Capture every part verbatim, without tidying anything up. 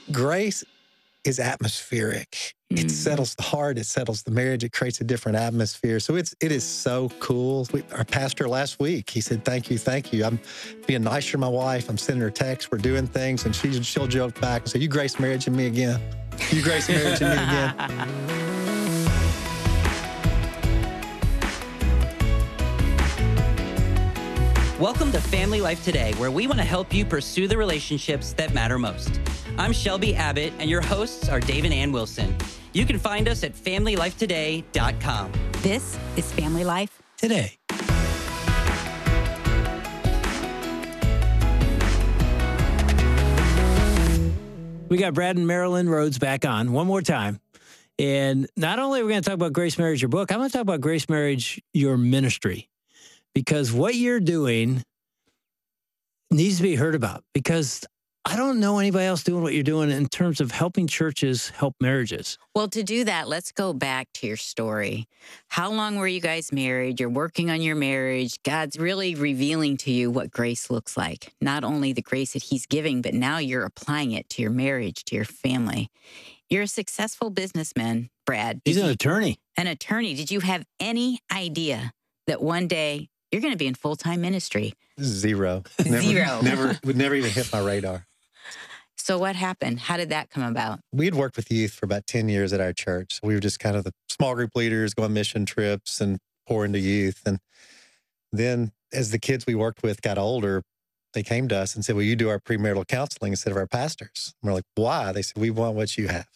grace is atmospheric. Mm. It settles the heart. It settles the marriage. It creates a different atmosphere. So it's, it is so cool. We, our pastor last week, he said, thank you, thank you. I'm being nicer to my wife. I'm sending her texts. We're doing things. And she, she'll joke back and say, you grace marriage in me again. You grace marriage in me again. Welcome to Family Life Today, where we want to help you pursue the relationships that matter most. I'm Shelby Abbott, and your hosts are Dave and Ann Wilson. You can find us at family life today dot com. This is Family Life Today. We got Brad and Marilyn Rhodes back on one more time. And not only are we going to talk about Grace Marriage, your book, I'm going to talk about Grace Marriage, your ministry. Because what you're doing needs to be heard about. Because I don't know anybody else doing what you're doing in terms of helping churches help marriages. Well, to do that, let's go back to your story. How long were you guys married? You're working on your marriage. God's really revealing to you what grace looks like. Not only the grace that he's giving, but now you're applying it to your marriage, to your family. You're a successful businessman, Brad. He's an you, attorney. An attorney. Did you have any idea that one day you're going to be in full-time ministry? Zero. Never, Zero. Never, would never even hit my radar. So what happened? How did that come about? We had worked with youth for about ten years at our church. We were just kind of the small group leaders, going mission trips and pour into youth. And then as the kids we worked with got older, they came to us and said, will you do our premarital counseling instead of our pastors? And we're like, why? They said, we want what you have.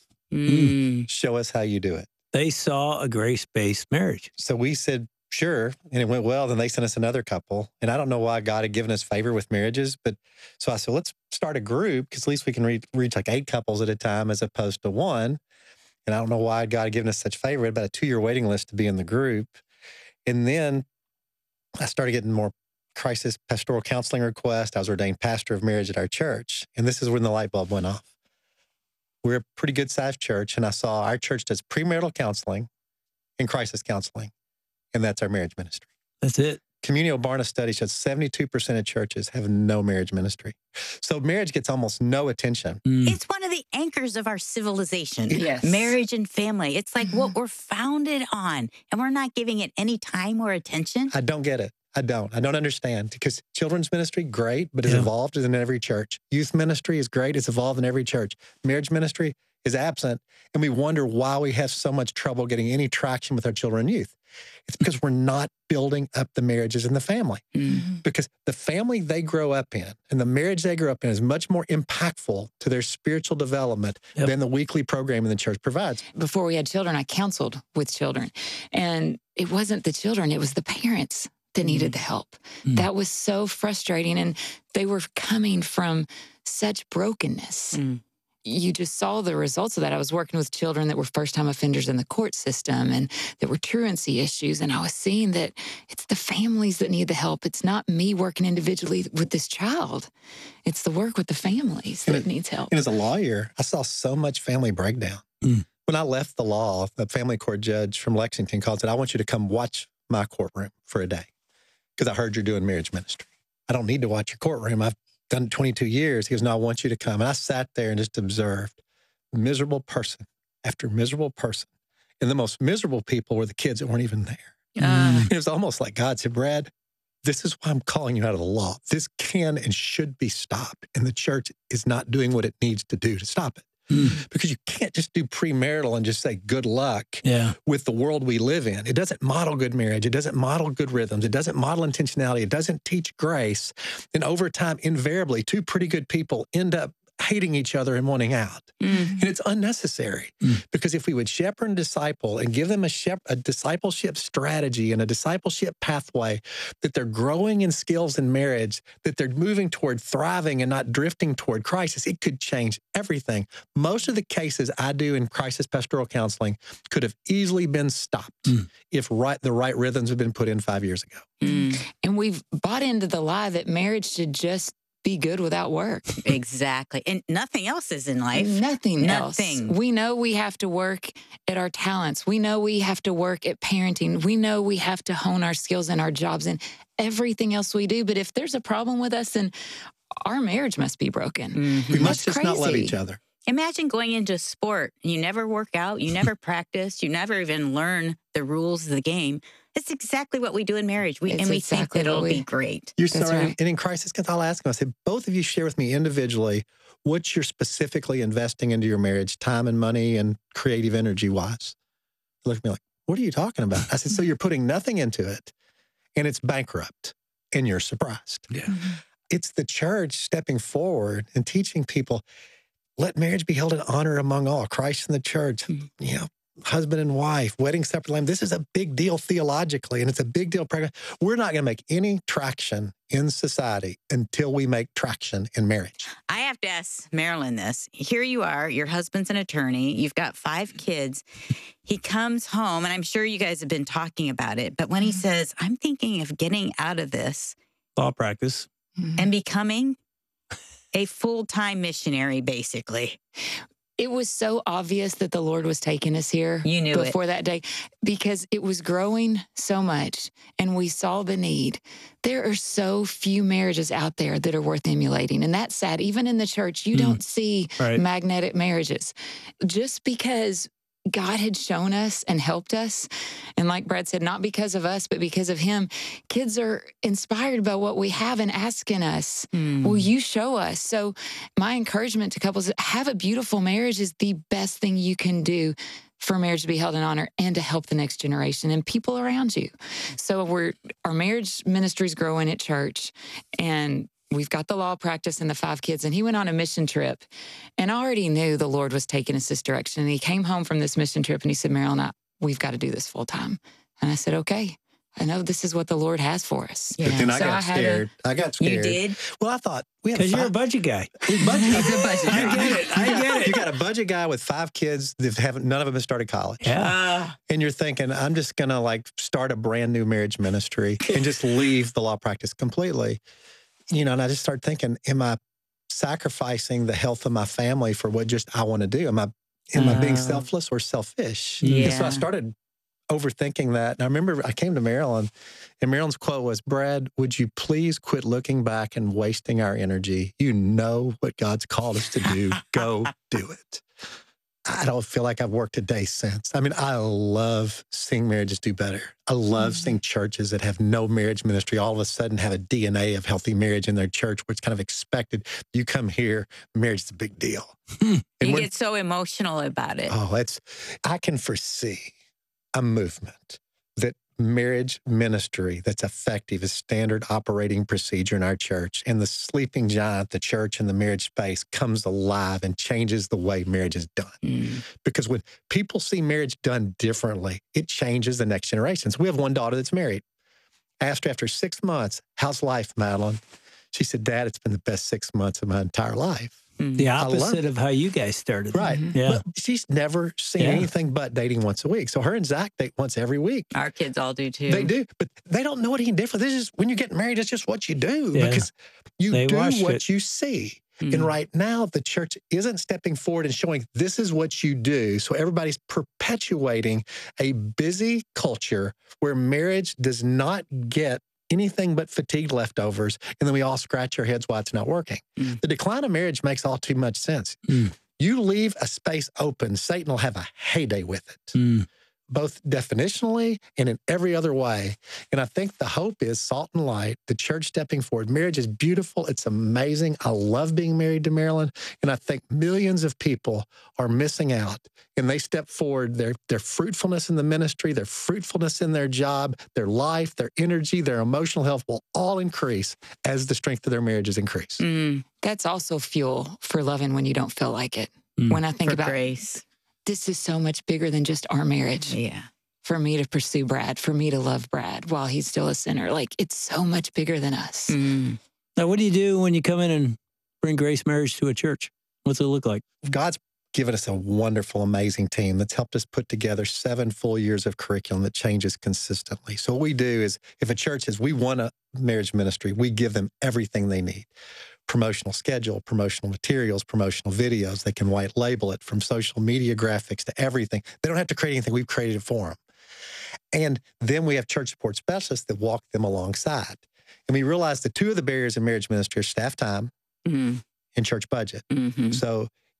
Mm. Show us how you do it. They saw a grace-based marriage. So we said, sure. And it went well. Then they sent us another couple. And I don't know why God had given us favor with marriages. But so I said, let's start a group because at least we can reach, reach like eight couples at a time as opposed to one. And I don't know why God had given us such favor. We had about a two-year waiting list to be in the group. And then I started getting more crisis pastoral counseling requests. I was ordained pastor of marriage at our church. And this is when the light bulb went off. We're a pretty good-sized church. And I saw our church does premarital counseling and crisis counseling. And that's our marriage ministry. That's it. Communio Barna study shows seventy-two percent of churches have no marriage ministry. So marriage gets almost no attention. Mm. It's one of the anchors of our civilization. Yes. Marriage and family. It's like what we're founded on, and we're not giving it any time or attention. I don't get it. I don't. I don't understand. Because children's ministry, great, but it's yeah. evolved in every church. Youth ministry is great. It's evolved in every church. Marriage ministry is absent, and we wonder why we have so much trouble getting any traction with our children and youth. It's because we're not building up the marriages in the family. Mm-hmm. Because the family they grow up in and the marriage they grow up in is much more impactful to their spiritual development yep. than the weekly programming the church provides. Before we had children, I counseled with children. And it wasn't the children, it was the parents that needed the help. Mm. That was so frustrating. And they were coming from such brokenness. Mm. You just saw the results of that. I was working with children that were first-time offenders in the court system and that were truancy issues. And I was seeing that it's the families that need the help. It's not me working individually with this child. It's the work with the families that it, needs help. And as a lawyer, I saw so much family breakdown. Mm. When I left the law, the family court judge from Lexington called and said, I want you to come watch my courtroom for a day because I heard you're doing marriage ministry. I don't need to watch your courtroom. I've done twenty-two years. He goes, no, I want you to come. And I sat there and just observed miserable person after miserable person. And the most miserable people were the kids that weren't even there. Uh, it was almost like God said, Brad, this is why I'm calling you out of the law. This can and should be stopped. And the church is not doing what it needs to do to stop it. Mm. Because you can't just do premarital and just say good luck yeah. with the world we live in. It doesn't model good marriage. It doesn't model good rhythms. It doesn't model intentionality. It doesn't teach grace. And over time, invariably, two pretty good people end up hating each other and wanting out. Mm. And it's unnecessary mm. because if we would shepherd and disciple and give them a, shep- a discipleship strategy and a discipleship pathway, that they're growing in skills in marriage, that they're moving toward thriving and not drifting toward crisis, it could change everything. Most of the cases I do in crisis pastoral counseling could have easily been stopped mm. if right, the right rhythms had been put in five years ago. Mm. And we've bought into the lie that marriage should just be good without work. Exactly. And nothing else is in life. Nothing else. Nothing. We know we have to work at our talents. We know we have to work at parenting. We know we have to hone our skills in our jobs and everything else we do. But if there's a problem with us, then our marriage must be broken. Mm-hmm. We must That's just crazy. not love each other. Imagine going into sport. You never work out, you never practice, you never even learn the rules of the game. It's exactly what we do in marriage. We It's and we exactly think that it'll what we- be great. You're That's sorry. right. And in crisis, because I'll ask them, I said, both of you share with me individually what you're specifically investing into your marriage, time and money and creative energy wise. They look at me like, what are you talking about? I said, so you're putting nothing into it and it's bankrupt and you're surprised. Yeah. It's the church stepping forward and teaching people, let marriage be held in honor among all, Christ and the church, you know, husband and wife, wedding separate lamb. This is a big deal theologically, and it's a big deal practically. We're not going to make any traction in society until we make traction in marriage. I have to ask Marilyn this. Here you are, your husband's an attorney, you've got five kids. He comes home, and I'm sure you guys have been talking about it, but when he says, I'm thinking of getting out of this Law practice. and becoming a full-time missionary, basically. It was so obvious that the Lord was taking us here You knew it. before that day because it was growing so much and we saw the need. There are so few marriages out there that are worth emulating. And that's sad. Even in the church, you Mm. don't see Right. magnetic marriages. Just because God had shown us and helped us, and like Brad said, not because of us, but because of him, kids are inspired by what we have and asking us, will you show us? So my encouragement to couples, have a beautiful marriage is the best thing you can do for marriage to be held in honor and to help the next generation and people around you. So we're our marriage ministry is growing at church, and we've got the law practice and the five kids. And he went on a mission trip and I already knew the Lord was taking us this direction. And he came home from this mission trip and he said, Marilyn, I, we've got to do this full time. And I said, okay, I know this is what the Lord has for us. But then I So got I had to- scared. I got scared. You did? Well, I thought we had Because you're a five, budget guy. we budget. He's a budget I guy. get it. I get it. You got a budget guy with five kids that haven't, none of them have started college. Yeah. Uh, And you're thinking, I'm just going to like start a brand new marriage ministry and just leave the law practice completely. You know, and I just started thinking, am I sacrificing the health of my family for what just I want to do? Am I, am I being Uh, selfless or selfish? Yeah. And so I started overthinking that. And I remember I came to Marilyn and Marilyn's quote was, Brad, would you please quit looking back and wasting our energy? You know what God's called us to do. Go do it. I don't feel like I've worked a day since. I mean, I love seeing marriages do better. I love seeing churches that have no marriage ministry all of a sudden have a D N A of healthy marriage in their church where it's kind of expected. You come here, marriage is a big deal. And you when- get so emotional about it. oh, it's, I can foresee a movement that marriage ministry that's effective is standard operating procedure in our church. And the sleeping giant, the church and the marriage space comes alive and changes the way marriage is done. Mm. Because when people see marriage done differently, it changes the next generation. So we have one daughter that's married. Asked her after six months, how's life, Madeline? She said, Dad, it's been the best six months of my entire life. The love opposite it. of how you guys started. Right. Yeah. But she's never seen Yeah. anything but dating once a week. So her and Zach date once every week. Our kids all do too. They do, but they don't know any different. This is when you get married, it's just what you do Yeah. because you They do watched what it. you see. Mm. And right now, the church isn't stepping forward and showing this is what you do. So everybody's perpetuating a busy culture where marriage does not get anything but fatigued leftovers. And then we all scratch our heads why it's not working. Mm. The decline of marriage makes all too much sense. Mm. You leave a space open, Satan will have a heyday with it. Mm. Both definitionally and in every other way. And I think the hope is salt and light, the church stepping forward. Marriage is beautiful. It's amazing. I love being married to Marilyn. And I think millions of people are missing out. And they step forward, their, their fruitfulness in the ministry, their fruitfulness in their job, their life, their energy, their emotional health will all increase as the strength of their marriages increase. Mm. That's also fuel for loving when you don't feel like it. Mm. When I think For about grace. this is so much bigger than just our marriage. Yeah. For me to pursue Brad, for me to love Brad while he's still a sinner. Like, it's so much bigger than us. Mm. Now, what do you do when you come in and bring Grace Marriage to a church? What's it look like? God's given us a wonderful, amazing team that's helped us put together seven full years of curriculum that changes consistently. So what we do is if a church says we want a marriage ministry, we give them everything they need. Promotional schedule, promotional materials, promotional videos. They can white label it from social media graphics to everything. They don't have to create anything. We've created it for them. And then we have church support specialists that walk them alongside. And we realize the two of the barriers in marriage ministry are staff time Mm. and church budget. Mm-hmm. So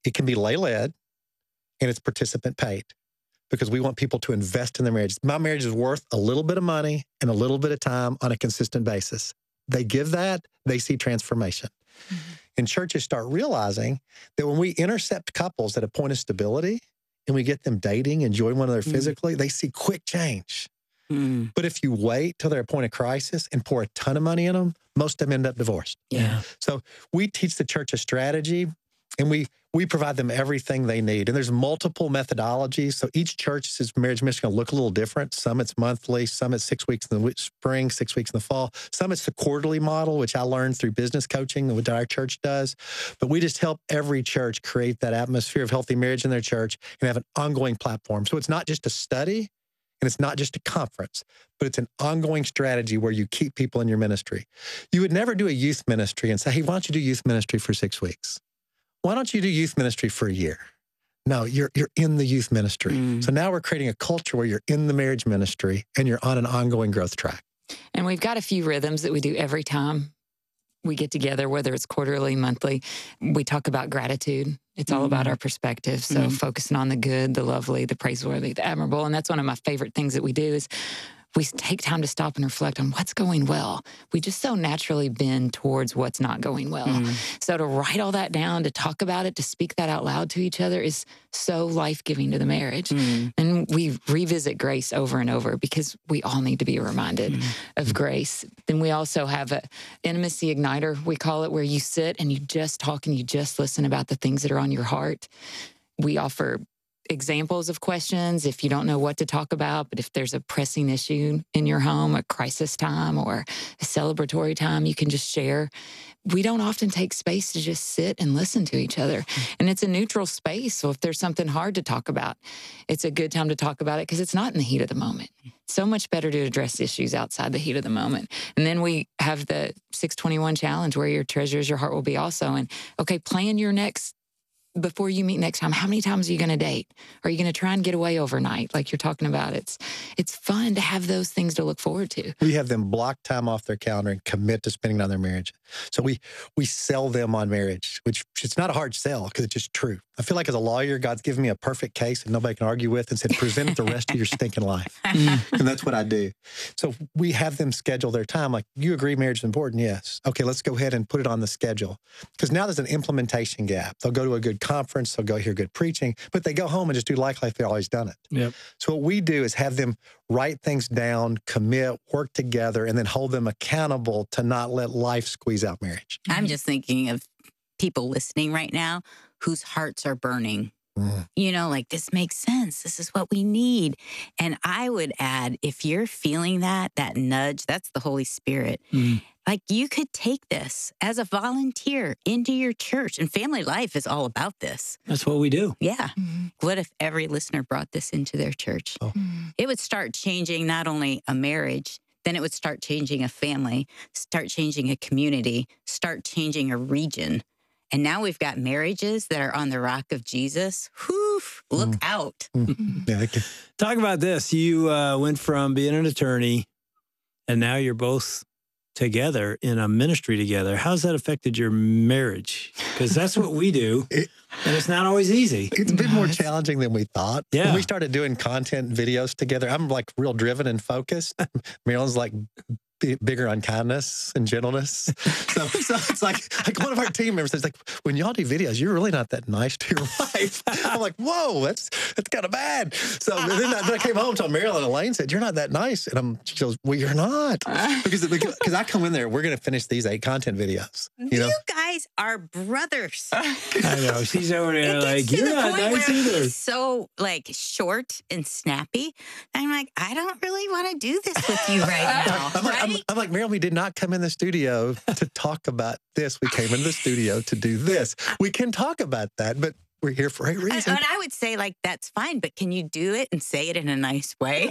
it can be lay-led, and it's participant paid because we want people to invest in their marriages. My marriage is worth a little bit of money and a little bit of time on a consistent basis. They give that, they see transformation. Mm-hmm. And churches start realizing that when we intercept couples at a point of stability and we get them dating, enjoying one another mm-hmm. physically, they see quick change. Mm. But if you wait till they're at a point of crisis and pour a ton of money in them, most of them end up divorced. Yeah. So we teach the church a strategy, and we we provide them everything they need. And there's multiple methodologies. So each church's marriage ministry going to look a little different. Some it's monthly, some it's six weeks in the spring, six weeks in the fall. Some it's the quarterly model, which I learned through business coaching, which our church does. But we just help every church create that atmosphere of healthy marriage in their church and have an ongoing platform. So it's not just a study, and it's not just a conference, but it's an ongoing strategy where you keep people in your ministry. You would never do a youth ministry and say, hey, why don't you do youth ministry for six weeks? Why don't you do youth ministry for a year? No, you're you're in the youth ministry. Mm. So now we're creating a culture where you're in the marriage ministry and you're on an ongoing growth track. And we've got a few rhythms that we do every time we get together, whether it's quarterly, monthly. We talk about gratitude. It's all mm-hmm. about our perspective. So mm-hmm. focusing on the good, the lovely, the praiseworthy, the admirable. And that's one of my favorite things that we do is we take time to stop and reflect on what's going well. We just so naturally bend towards what's not going well. Mm. So to write all that down, to talk about it, to speak that out loud to each other is so life-giving to the marriage. Mm. And we revisit grace over and over because we all need to be reminded mm. of grace. Then we also have an intimacy igniter, we call it, where you sit and you just talk and you just listen about the things that are on your heart. We offer examples of questions if you don't know what to talk about, but if there's a pressing issue in your home, a crisis time or a celebratory time, you can just share. We don't often take space to just sit and listen to each other. And it's a neutral space. So if there's something hard to talk about, it's a good time to talk about it because it's not in the heat of the moment. So much better to address issues outside the heat of the moment. And then we have the six twenty-one challenge where your treasures, your heart will be also. And okay, plan your next before you meet next time, how many times are you going to date? Are you going to try and get away overnight like you're talking about? It's it's fun to have those things to look forward to. We have them block time off their calendar and commit to spending it on their marriage. So we we sell them on marriage, which it's not a hard sell because it's just true. I feel like as a lawyer, God's given me a perfect case that nobody can argue with and said, present the rest of your stinking life. And that's what I do. So we have them schedule their time. Like, you agree marriage is important? Yes. Okay, let's go ahead and put it on the schedule. Because now there's an implementation gap. They'll go to a good conference, they'll go hear good preaching, but they go home and just do life like they've always done it. Yep. So what we do is have them write things down, commit, work together, and then hold them accountable to not let life squeeze out marriage. I'm just thinking of people listening right now whose hearts are burning. Mm. You know, like, this makes sense. This is what we need. And I would add, if you're feeling that, that nudge, that's the Holy Spirit. Mm. Like, you could take this as a volunteer into your church, and Family Life is all about this. That's what we do. Yeah. Mm-hmm. What if every listener brought this into their church? Oh. Mm. It would start changing not only a marriage, then it would start changing a family, start changing a community, start changing a region. And now we've got marriages that are on the rock of Jesus. Whew, look mm. out. Mm. Yeah, okay. Talk about this. You uh, went from being an attorney, and now you're both together in a ministry together. How's that affected your marriage? Because that's what we do, it, and it's not always easy. It's been more challenging than we thought. Yeah. When we started doing content videos together, I'm like real driven and focused. Marilyn's like bigger on kindness and gentleness. So, so it's like, like one of our team members says, like, when y'all do videos, you're really not that nice to your wife. I'm like, whoa, that's that's kind of bad. So then I, then I came home and told Marilyn, Elaine said, you're not that nice. And I'm, she goes, well, you're not. Because, because I come in there, we're going to finish these eight content videos. You know? You guys are brothers. I know. She's over there like, you're not nice either. He's so like short and snappy. I'm like, I don't really want to do this with you right now. I'm like, I'm, I'm like, Marilyn, we did not come in the studio to talk about this. We came into the studio to do this. We can talk about that, but we're here for a reason. And, and I would say, like, that's fine, but can you do it and say it in a nice way?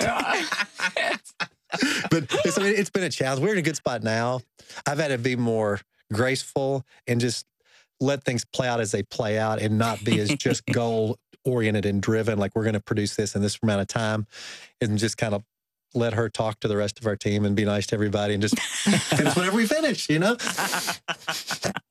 But it's, I mean, it's been a challenge. We're in a good spot now. I've had to be more graceful and just let things play out as they play out and not be as just goal-oriented and driven, like we're going to produce this in this amount of time, and just kind of let her talk to the rest of our team and be nice to everybody and just finish whenever we finish, you know?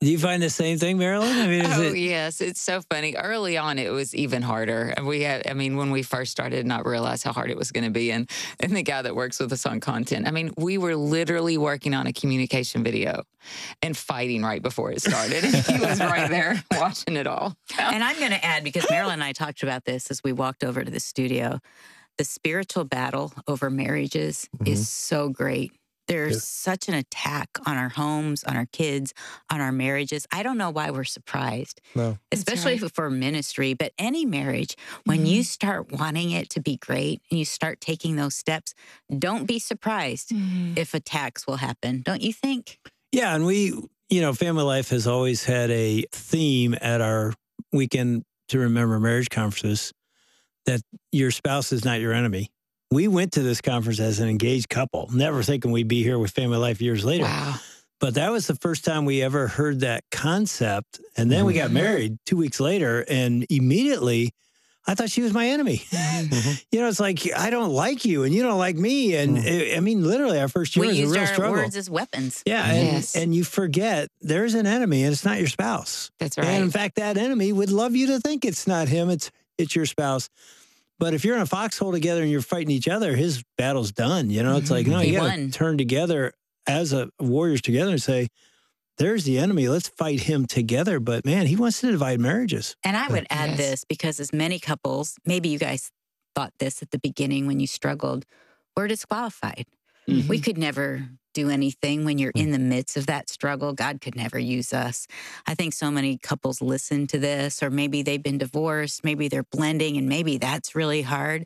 Do you find the same thing, Marilyn? I mean, is Oh, it... yes. It's so funny. Early on, it was even harder. And we had, I mean, when we first started, not realize how hard it was going to be. And, and the guy that works with us on content, I mean, we were literally working on a communication video and fighting right before it started. And he was right there watching it all. And I'm going to add, because Marilyn and I talked about this as we walked over to the studio, the spiritual battle over marriages mm-hmm. is so great. There's yeah. such an attack on our homes, on our kids, on our marriages. I don't know why we're surprised, no. especially right. for ministry, but any marriage, when mm-hmm. you start wanting it to be great and you start taking those steps, don't be surprised mm-hmm. if attacks will happen. Don't you think? Yeah. And we, you know, Family Life has always had a theme at our Weekend to Remember marriage conferences that your spouse is not your enemy. We went to this conference as an engaged couple, never thinking we'd be here with Family Life years later. Wow. But that was the first time we ever heard that concept. And then mm-hmm. we got married two weeks later, and immediately I thought she was my enemy. Mm-hmm. You know, it's like, I don't like you and you don't like me. And mm-hmm. it, I mean, literally our first year we was a real used our struggle. words as weapons. Yeah. Yes. And, and you forget there's an enemy and it's not your spouse. That's right. And in fact, that enemy would love you to think it's not him. It's, it's your spouse. But if you're in a foxhole together and you're fighting each other, his battle's done. You know, it's like, no, he you got to won. turn together as a warriors together and say, there's the enemy. Let's fight him together. But man, he wants to divide marriages. And I would add yes. this, because as many couples, maybe you guys thought this at the beginning when you struggled, we're disqualified. Mm-hmm. We could never do anything when you're in the midst of that struggle. God could never use us. I think so many couples listen to this, or maybe they've been divorced, maybe they're blending, and maybe that's really hard.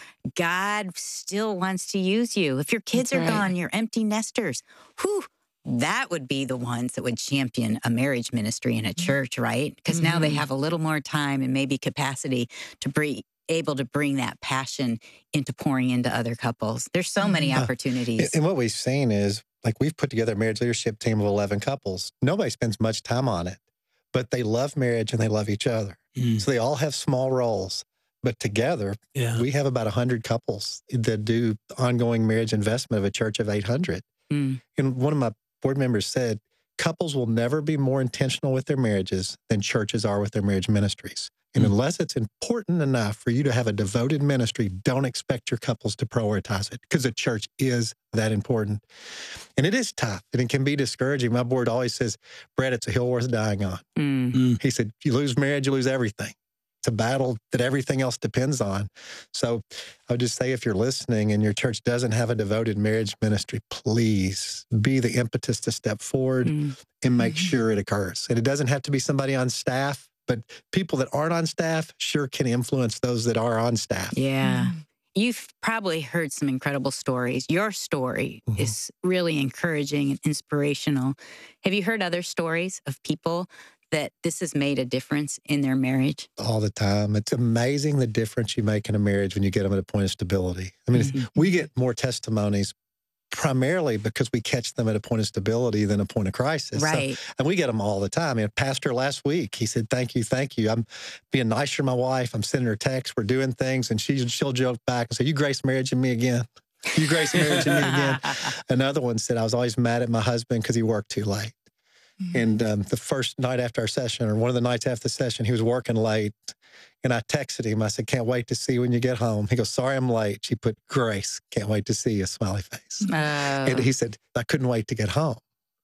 God still wants to use you. If your kids That's are right. gone, you're empty nesters. Whew, that would be the ones that would champion a marriage ministry in a church, right? Because mm-hmm. now they have a little more time and maybe capacity to be able to bring that passion into pouring into other couples. There's so many uh, opportunities. And what we've seen is, like, we've put together a marriage leadership team of eleven couples. Nobody spends much time on it, but they love marriage and they love each other. Mm. So they all have small roles. But together, yeah. we have about one hundred couples that do ongoing marriage investment of a church of eight hundred. Mm. And one of my board members said, couples will never be more intentional with their marriages than churches are with their marriage ministries. And mm. unless it's important enough for you to have a devoted ministry, don't expect your couples to prioritize it, because the church is that important. And it is tough, and it can be discouraging. My board always says, Brett, it's a hill worth dying on. Mm. Mm. He said, you lose marriage, you lose everything. It's a battle that everything else depends on. So I would just say, if you're listening and your church doesn't have a devoted marriage ministry, please be the impetus to step forward mm. and make mm-hmm. sure it occurs. And it doesn't have to be somebody on staff, but people that aren't on staff sure can influence those that are on staff. Yeah. Mm. You've probably heard some incredible stories. Your story mm-hmm. is really encouraging and inspirational. Have you heard other stories of people that this has made a difference in their marriage? All the time. It's amazing the difference you make in a marriage when you get them at a point of stability. I mean, mm-hmm. we get more testimonies primarily because we catch them at a point of stability than a point of crisis. Right. So, and we get them all the time. I mean, pastor last week, he said, thank you, thank you. I'm being nicer to my wife. I'm sending her texts. We're doing things. And she, she'll joke back and say, you grace marriage in me again. You grace marriage in me again. Another one said, I was always mad at my husband because he worked too late. Mm-hmm. And um, the first night after our session, or one of the nights after the session, he was working late. And I texted him. I said, can't wait to see you when you get home. He goes, sorry, I'm late. She put, Grace, can't wait to see you, smiley face. Oh. And he said, I couldn't wait to get home.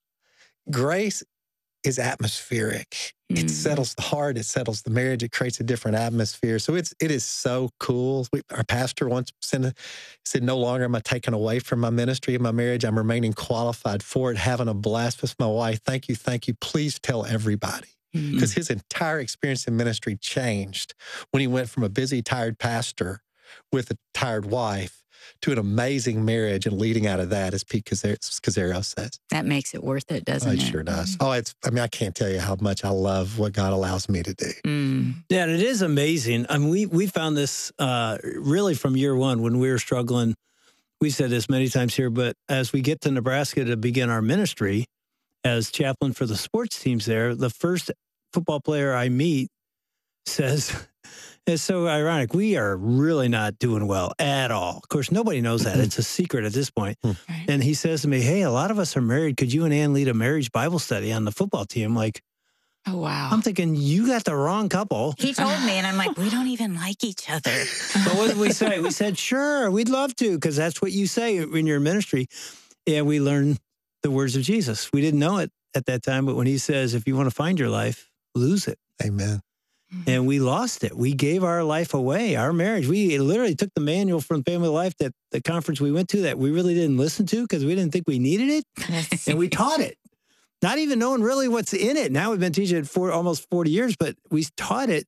Grace is atmospheric. Mm. It settles the heart. It settles the marriage. It creates a different atmosphere. So it's, it is so cool. We, our pastor once said, a, said, no longer am I taken away from my ministry and my marriage. I'm remaining qualified for it, having a blast with my wife. Thank you. Thank you. Please tell everybody. Because mm. his entire experience in ministry changed when he went from a busy, tired pastor with a tired wife to an amazing marriage, and leading out of that, as Pete Cazzaro says. That makes it worth it, doesn't oh, it? It sure does. Oh, it's, I mean, I can't tell you how much I love what God allows me to do. Mm. Yeah, and it is amazing. I mean, we, we found this uh, really from year one when we were struggling. We said this many times here, but as we get to Nebraska to begin our ministry as chaplain for the sports teams there, the first football player I meet says, It's so ironic. We are really not doing well at all. Of course, nobody knows that. It's a secret at this point. Right. And he says to me, hey, a lot of us are married. Could you and Ann lead a marriage Bible study on the football team? Like, Oh, wow. I'm thinking, you got the wrong couple. He told me, and I'm like, we don't even like each other. But what did we say? We said, sure, we'd love to, because that's what you say in your ministry. And we learned the words of Jesus. We didn't know it at that time, but when he says, if you want to find your life, lose it. Amen. And we lost it. We gave our life away, our marriage. We literally took the manual from Family Life, that the conference we went to that we really didn't listen to because we didn't think we needed it, Yes. and we taught it. Not even knowing really what's in it. Now we've been teaching it for almost forty years, but we taught it,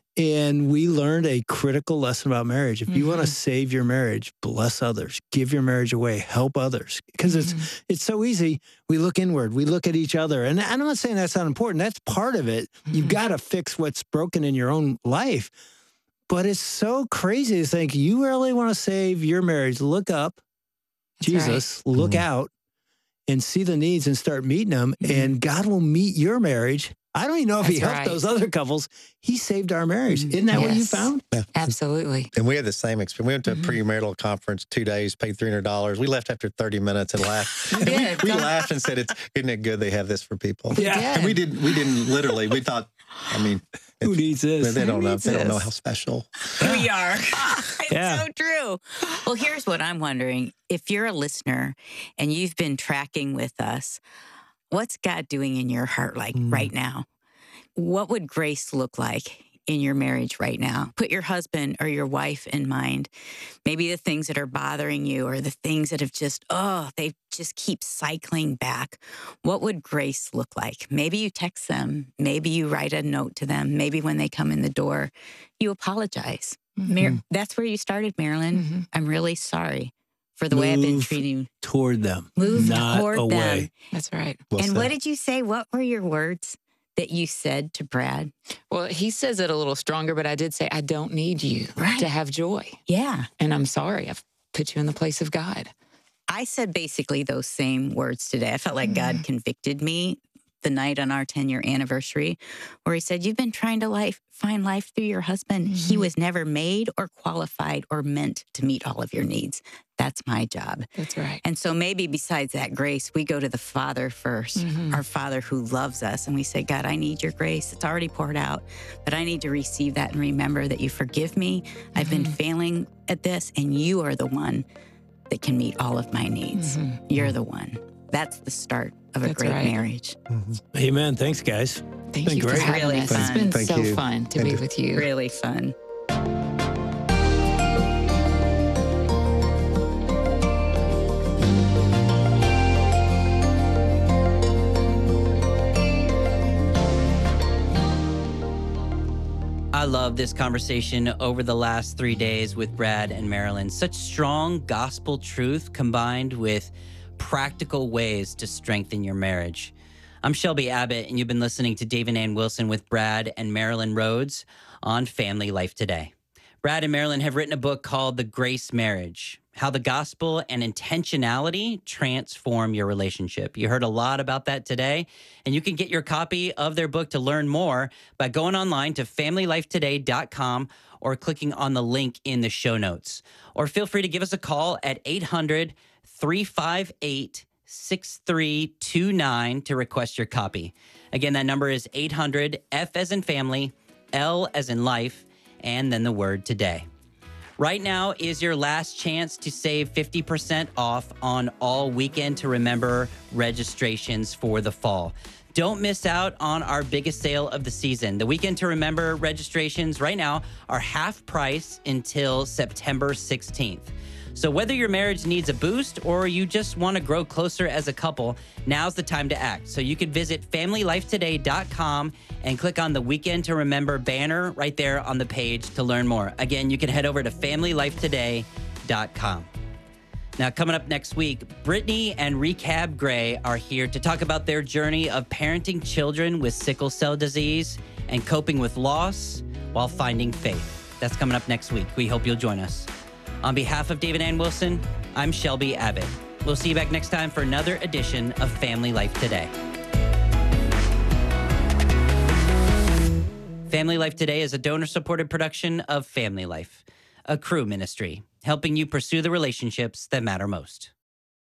and we learned a critical lesson about marriage. If you Mm-hmm. want to save your marriage, bless others, give your marriage away, help others. Because Mm-hmm. it's it's so easy. We look inward, we look at each other. And I'm not saying that's not important. That's part of it. Mm-hmm. You've got to fix what's broken in your own life. But it's so crazy to think, you really want to save your marriage, look up, That's Jesus, look Mhm. out, and see the needs and start meeting them, Mhm. and God will meet your marriage. I don't even know if he That's helped right. those other couples. He saved our marriage. Mhm. Isn't that what you Yes. found? Yeah. Absolutely. And we had the same experience. We went to a Mhm. premarital conference, two days, paid three hundred dollars. We left after thirty minutes and laughed. We And did. we, we laughed and said, "It's isn't it good they have this for people?" We Yeah. did. And we didn't. We didn't literally. We thought. I mean, Who it's- needs they this? they don't know. needs They don't know this? how special. We are. It's Yeah. so true. Well, here's what I'm wondering. If you're a listener and you've been tracking with us, what's God doing in your heart like Mm. right now? What would grace look like in your marriage right now? Put your husband or your wife in mind. Maybe the things that are bothering you, or the things that have just, oh, they just keep cycling back. What would grace look like? Maybe you text them. Maybe you write a note to them. Maybe when they come in the door, you apologize. Mar- that's where you started, Marilyn. Mhm. I'm really sorry for the way I've been Move treating you. Toward them, Move not toward away. them. That's right. Well And said. what did you say? What were your words that you said to Brad? Well, he says it a little stronger, but I did say, I don't need you Right. to have joy. Yeah. And I'm sorry. I've put you in the place of God. I said basically those same words today. I felt like God convicted me the night on our ten-year anniversary, where he said, you've been trying to life, find life through your husband. He Mhm. was never made or qualified or meant to meet all of your needs. That's my job. That's right. And so maybe besides that grace, we go to the Father first, Mhm. our Father who loves us. And we say, God, I need your grace. It's already poured out, but I need to receive that and remember that you forgive me. I've been Mhm. failing at this, and you are the one that can meet all of my needs. Mhm. You're the one. That's the start of a That's great right. marriage. Mhm. Amen. Thanks, guys. Thank Been you for great. having Really us. fun. It's been Thank so you. fun to Thank be you. with you. Really fun. I love this conversation over the last three days with Brad and Marilyn. Such strong gospel truth combined with practical ways to strengthen your marriage. I'm Shelby Abbott, and you've been listening to Dave and Ann Wilson with Brad and Marilyn Rhodes on Family Life Today. Brad and Marilyn have written a book called The Grace Marriage: How the Gospel and Intentionality Transform Your Relationship. You heard a lot about that today, and you can get your copy of their book to learn more by going online to family life today dot com or clicking on the link in the show notes. Or feel free to give us a call at eight hundred, three five eight, six three two nine to request your copy. Again, that number is eight hundred, F as in family, L as in life, and then the word today. Right now is your last chance to save fifty percent off on all Weekend to Remember registrations for the fall. Don't miss out on our biggest sale of the season. The Weekend to Remember registrations right now are half price until September sixteenth. So whether your marriage needs a boost or you just want to grow closer as a couple, now's the time to act. So you could visit family life today dot com and click on the Weekend to Remember banner right there on the page to learn more. Again, you can head over to family life today dot com. Now, coming up next week, Brittany and Recab Gray are here to talk about their journey of parenting children with sickle cell disease and coping with loss while finding faith. That's coming up next week. We hope you'll join us. On behalf of David Ann Wilson, I'm Shelby Abbott. We'll see you back next time for another edition of Family Life Today. Family Life Today is a donor-supported production of Family Life, a Cru ministry, helping you pursue the relationships that matter most.